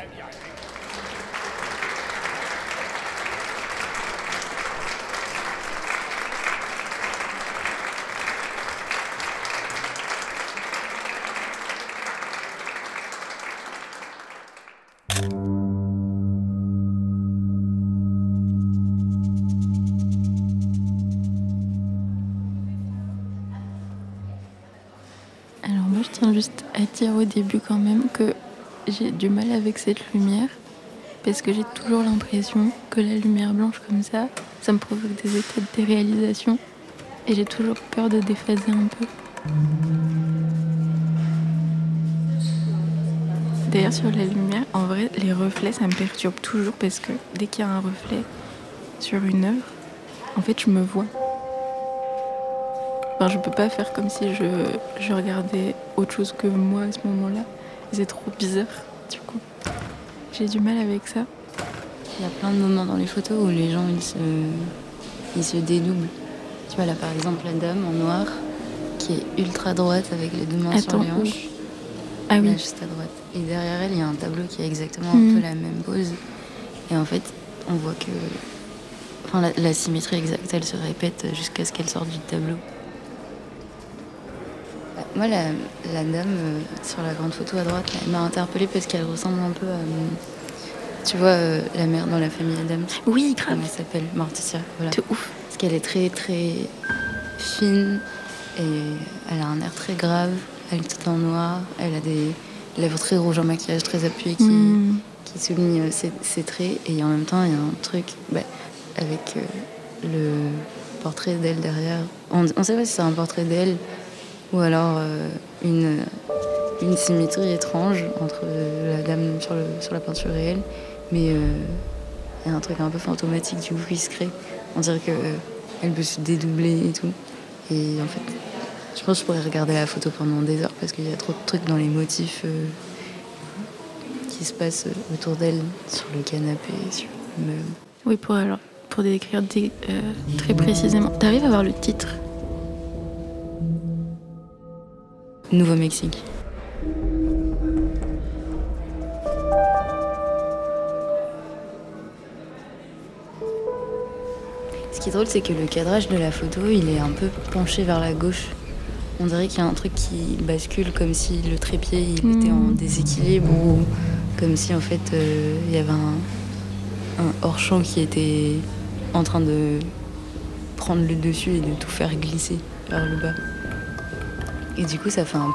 Alors moi, je tiens juste à dire au début quand même que j'ai du mal avec cette lumière parce que j'ai toujours l'impression que la lumière blanche comme ça me provoque des états de déréalisation et j'ai toujours peur de déphaser un peu. D'ailleurs, sur la lumière, en vrai, les reflets, ça me perturbe toujours parce que dès qu'il y a un reflet sur une œuvre, en fait, je me vois. Enfin, je peux pas faire comme si je regardais autre chose que moi à ce moment-là. C'est trop bizarre, du coup. J'ai du mal avec ça. Il y a plein de moments dans les photos où les gens, ils se dédoublent. Tu vois, là, par exemple, la dame en noir, qui est ultra droite avec les deux mains sur les hanches. Ah oui. Là, juste à droite. Et derrière elle, il y a un tableau qui a exactement un peu la même pose. Et en fait, on voit que... Enfin, la symétrie exacte, elle se répète jusqu'à ce qu'elle sorte du tableau. Moi, la dame sur la grande photo à droite, elle m'a interpellée parce qu'elle ressemble un peu à... tu vois, la mère dans la famille Adams. Oui, grave. Comment elle s'appelle? Morticia, voilà. C'est ouf. Parce qu'elle est très, très fine et elle a un air très grave. Elle est toute en noir. Elle a des lèvres très rouges, en maquillage très appuyé qui souligne ses traits. Et en même temps, il y a un truc avec le portrait d'elle derrière. On ne sait pas si c'est un portrait d'elle ou alors une symétrie étrange entre la dame sur la peinture réelle. Mais il y a un truc un peu fantomatique du coup qui se crée. On dirait qu'elle peut se dédoubler et tout. Et en fait, je pense que je pourrais regarder la photo pendant des heures parce qu'il y a trop de trucs dans les motifs qui se passent autour d'elle, sur le canapé, sur le meuble. Oui, pour décrire très précisément. T'arrives à voir le titre? Nouveau-Mexique. Ce qui est drôle, c'est que le cadrage de la photo, il est un peu penché vers la gauche. On dirait qu'il y a un truc qui bascule, comme si le trépied il était en déséquilibre ou comme si en fait il y avait un hors-champ qui était en train de prendre le dessus et de tout faire glisser vers le bas. Et du coup, ça fait un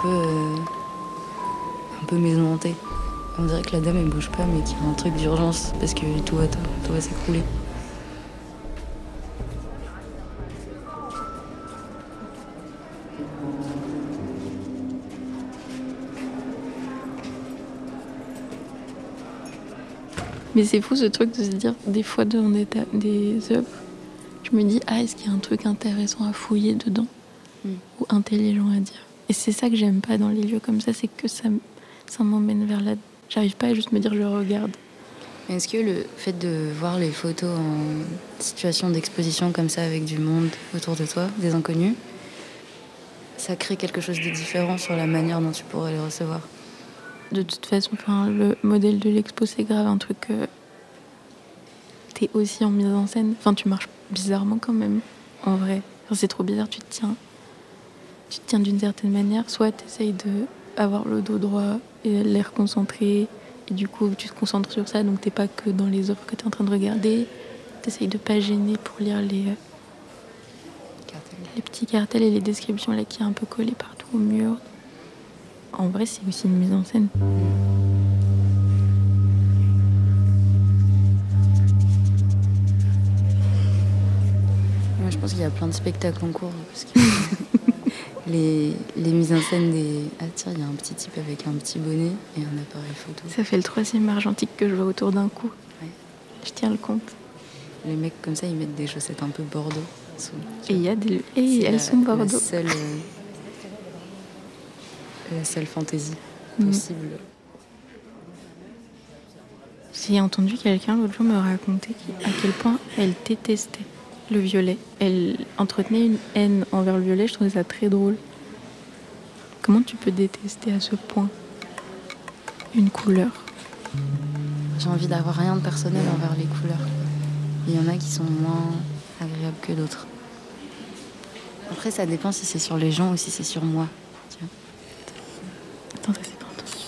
peu maison hantée. On dirait que la dame elle bouge pas, mais qu'il y a un truc d'urgence parce que tout va s'écrouler. Mais c'est fou ce truc de se dire, des fois dans des œuvres, je me dis, est-ce qu'il y a un truc intéressant à fouiller dedans ou intelligent à dire. Et c'est ça que j'aime pas dans les lieux comme ça, c'est que ça m'emmène vers là. J'arrive pas à juste me dire, je regarde. Est-ce que le fait de voir les photos en situation d'exposition comme ça avec du monde autour de toi, des inconnus, ça crée quelque chose de différent sur la manière dont tu pourrais les recevoir? De toute façon, le modèle de l'expo, c'est grave un truc que t'es aussi en mise en scène. Enfin, tu marches bizarrement quand même, en vrai. C'est trop bizarre, tu te tiens d'une certaine manière. Soit t'essayes d'avoir le dos droit et l'air concentré, et du coup, tu te concentres sur ça, donc t'es pas que dans les œuvres que t'es en train de regarder. T'essayes de pas gêner pour lire les petits cartels et les descriptions là qui est un peu collées partout au mur. En vrai, c'est aussi une mise en scène. Moi, je pense qu'il y a plein de spectacles en cours. Parce que les mises en scène des... Ah tiens, il y a un petit type avec un petit bonnet et un appareil photo. Ça fait le 3e argentique que je vois autour d'un coup. Ouais. Je tiens le compte. Les mecs comme ça, ils mettent des chaussettes un peu bordeaux. Et il y a des... Et elles sont bordeaux. La seule fantaisie possible. J'ai entendu quelqu'un l'autre jour me raconter à quel point elle détestait le violet. Elle entretenait une haine envers le violet, je trouvais ça très drôle. Comment tu peux détester à ce point une couleur? j'ai envie d'avoir rien de personnel envers les couleurs. Il y en a qui sont moins agréables que d'autres. Après, ça dépend si c'est sur les gens ou si c'est sur moi. Tu vois. Attends, ça c'est pas entendu.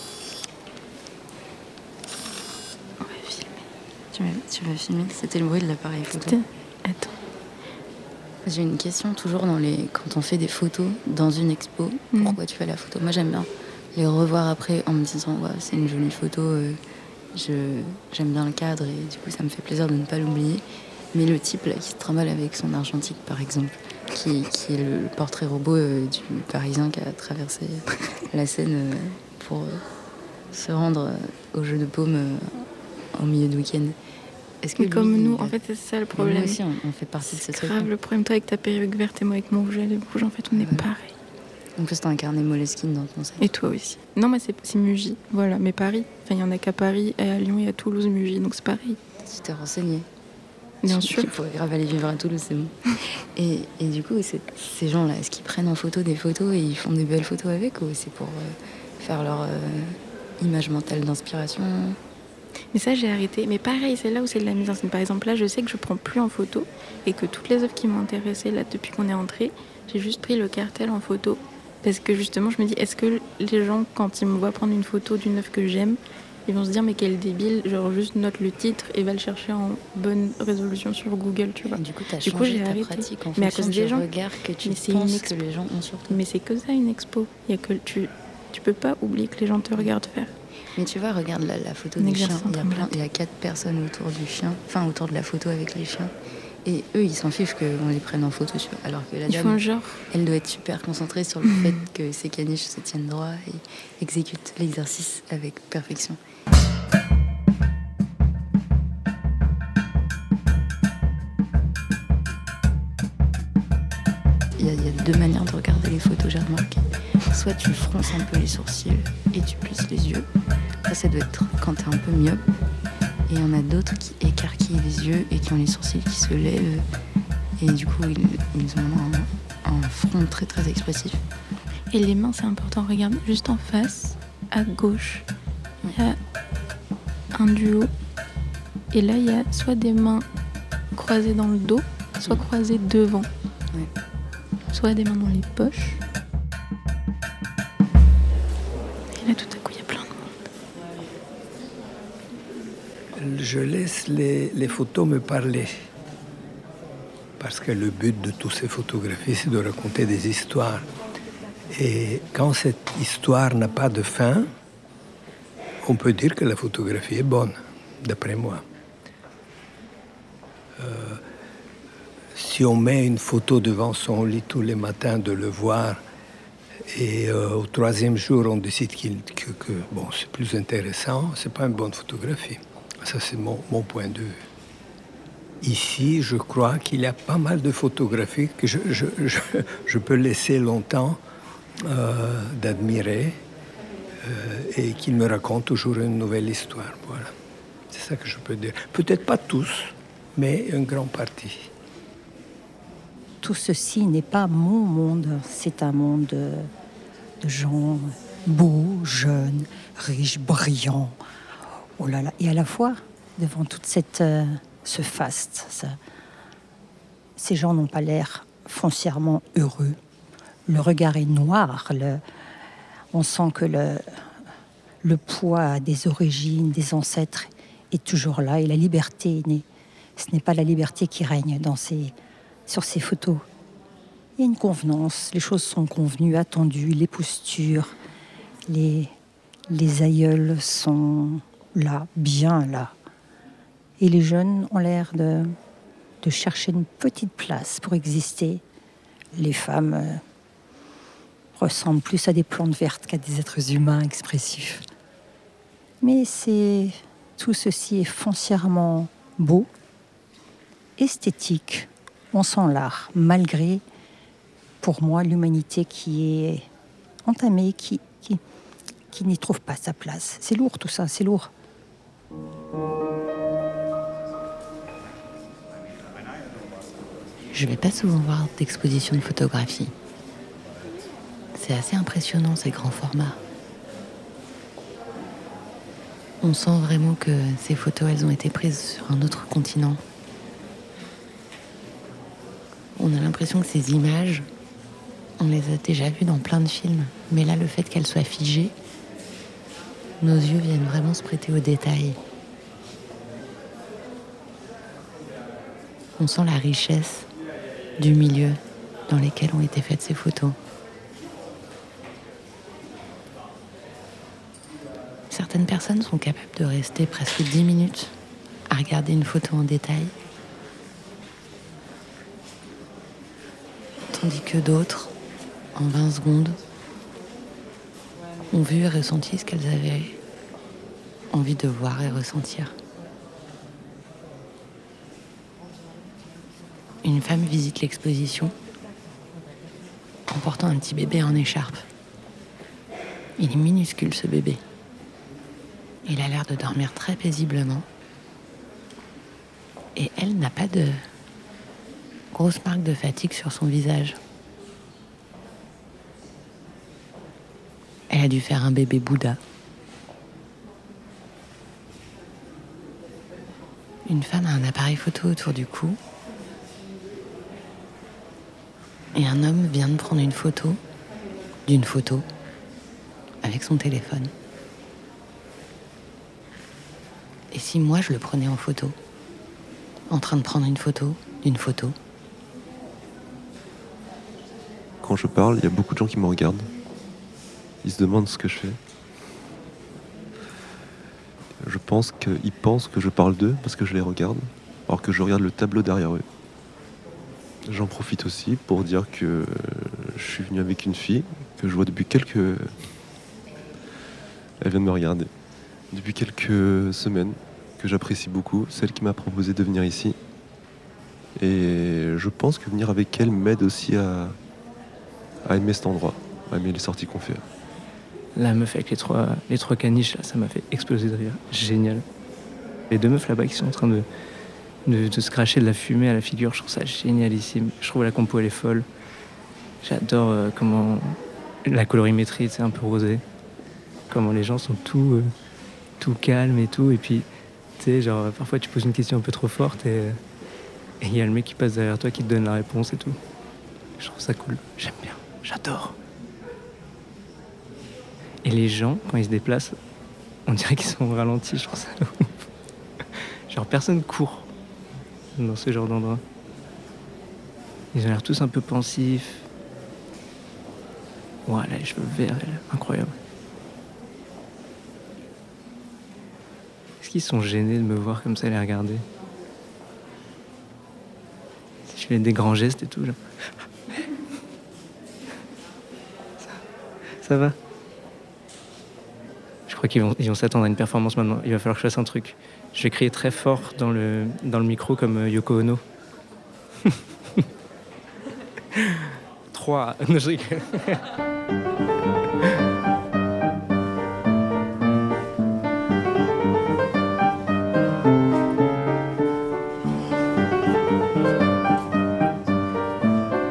On va filmer. Tu vas filmer? C'était le bruit de l'appareil photo. Attends. J'ai une question toujours quand on fait des photos dans une expo. Pourquoi tu fais la photo? Moi, j'aime bien les revoir après en me disant ouais, c'est une jolie photo. J'aime bien le cadre et du coup, ça me fait plaisir de ne pas l'oublier. Mais le type là, qui se trimballe avec son argentique, par exemple, qui est le portrait robot du Parisien qui a traversé la Seine pour se rendre au jeu de paume au milieu de week-end. Est-ce que comme lui, nous, en fait, c'est ça le problème. Nous aussi, on fait partie de ce truc. C'est grave le problème. Toi, avec ta perruque verte et moi avec mon rouge à lèvres rouge, en fait, on est pareil. En plus, t'as incarné Moleskine dans ton sac. Et toi aussi. Non, mais c'est Muji. Voilà, mais Paris. Enfin, il y en a qu'à Paris, et à Lyon et à Toulouse, Muji, donc c'est pareil. Tu t'es renseigné. Bien sûr. Tu pourrais grave aller vivre à Toulouse, c'est bon. Et du coup, ces gens-là, est-ce qu'ils prennent en photo des photos et ils font des belles photos avec, ou c'est pour faire leur image mentale d'inspiration? Mais ça, j'ai arrêté. Mais pareil, c'est là où c'est de la mise en scène. Par exemple, là, je sais que je prends plus en photo et que toutes les œuvres qui m'ont intéressée là depuis qu'on est entré, j'ai juste pris le cartel en photo. Parce que justement, je me dis, est-ce que les gens, quand ils me voient prendre une photo d'une œuvre que j'aime, ils vont se dire, mais quel débile, genre juste note le titre et va le chercher en bonne résolution sur Google, tu vois. Du coup, t'as changé ta pratique en fonction du regard que tu penses que les gens ont sur toi. Mais c'est que ça, une expo. Il y a que tu peux pas oublier que les gens te regardent faire. Mais tu vois, regarde la photo du chien. Il y a 4 personnes autour du chien, enfin autour de la photo avec les chiens. Et eux, ils s'en fichent qu'on les prenne en photo. Alors que la dame, elle doit être super concentrée sur le fait que ses caniches se tiennent droit et exécute l'exercice avec perfection. Il y a 2 manières de regarder les photos, j'ai remarqué. Soit tu fronces un peu les sourcils et tu plisses les yeux. Ça doit être quand t'es un peu myope. Et il y en a d'autres qui écarquillent les yeux et qui ont les sourcils qui se lèvent. Et du coup, ils ont un front très très expressif. Et les mains, c'est important. Regarde, juste en face, à gauche, il y a un duo. Et là, il y a soit des mains croisées dans le dos, soit croisées devant. Ouais. Soit des mains dans les poches. Et là, tout à coup, il y a plein de monde. Je laisse les photos me parler. Parce que le but de toutes ces photographies, c'est de raconter des histoires. Et quand cette histoire n'a pas de fin, on peut dire que la photographie est bonne, d'après moi. Si on met une photo devant son lit tous les matins de le voir, et au 3e jour, on décide que bon, c'est plus intéressant, c'est pas une bonne photographie. Ça, c'est mon point de vue. Ici, je crois qu'il y a pas mal de photographies que je peux laisser longtemps d'admirer et qui me racontent toujours une nouvelle histoire. Voilà. C'est ça que je peux dire. Peut-être pas tous, mais une grande partie. Tout ceci n'est pas mon monde, c'est un monde de gens beaux, jeunes, riches, brillants. Oh là là. Et à la fois, devant toute ce faste, ces gens n'ont pas l'air foncièrement heureux. Le regard est noir. On sent que le poids des origines, des ancêtres est toujours là. Et la liberté, ce n'est pas la liberté qui règne sur ces photos. Il y a une convenance, les choses sont convenues, attendues, les postures, les aïeuls sont là, bien là. Et les jeunes ont l'air de chercher une petite place pour exister. Les femmes ressemblent plus à des plantes vertes qu'à des êtres humains expressifs. Mais tout ceci est foncièrement beau, esthétique. On sent l'art, malgré, pour moi, l'humanité qui est entamée, qui n'y trouve pas sa place. C'est lourd tout ça, c'est lourd. Je vais pas souvent voir d'expositions de photographie. C'est assez impressionnant, ces grands formats. On sent vraiment que ces photos, elles ont été prises sur un autre continent. On a l'impression que ces images, on les a déjà vues dans plein de films. Mais là, le fait qu'elles soient figées, nos yeux viennent vraiment se prêter aux détails. On sent la richesse du milieu dans lequel ont été faites ces photos. Certaines personnes sont capables de rester presque 10 minutes à regarder une photo en détail, tandis que d'autres, en 20 secondes, ont vu et ressenti ce qu'elles avaient envie de voir et ressentir. Une femme visite l'exposition en portant un petit bébé en écharpe. Il est minuscule, ce bébé. Il a l'air de dormir très paisiblement. Et elle n'a pas de grosse marque de fatigue sur son visage. Elle a dû faire un bébé Bouddha. Une femme a un appareil photo autour du cou. Et un homme vient de prendre une photo d'une photo avec son téléphone. Et si moi je le prenais en photo, en train de prendre une photo d'une photo? Quand je parle, il y a beaucoup de gens qui me regardent. Ils se demandent ce que je fais. Je pense qu'ils pensent que je parle d'eux parce que je les regarde, alors que je regarde le tableau derrière eux. J'en profite aussi pour dire que je suis venu avec une fille que je vois depuis quelques... Elle vient de me regarder. Depuis quelques semaines, que j'apprécie beaucoup, celle qui m'a proposé de venir ici. Et je pense que venir avec elle m'aide aussi à aimer cet endroit, à aimer les sorties qu'on fait. La meuf avec les trois caniches, là, ça m'a fait exploser de rire. Génial. Les deux meufs là-bas qui sont en train de se cracher de la fumée à la figure, je trouve ça génialissime. Je trouve la compo, elle est folle. J'adore comment la colorimétrie, c'est un peu rosé. Comment les gens sont tout calmes et tout. Et puis, tu sais, genre, parfois tu poses une question un peu trop forte et il y a le mec qui passe derrière toi qui te donne la réponse et tout. Je trouve ça cool. J'aime bien. J'adore. Et les gens, quand ils se déplacent, on dirait qu'ils sont au ralenti. Je trouve ça ouf. Genre, personne court dans ce genre d'endroit. Ils ont l'air tous un peu pensifs. Ouah, là, les cheveux verts, incroyable. Est-ce qu'ils sont gênés de me voir comme ça, les regarder? Si je fais des grands gestes et tout, genre... Ça va? Je crois qu'ils vont s'attendre à une performance maintenant. Il va falloir que je fasse un truc. Je vais crier très fort dans le micro comme Yoko Ono. 3. Non, je rigole.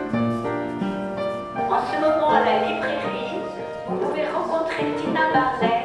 En ce moment, à la librairie, vous pouvez rencontrer Tina Barlet.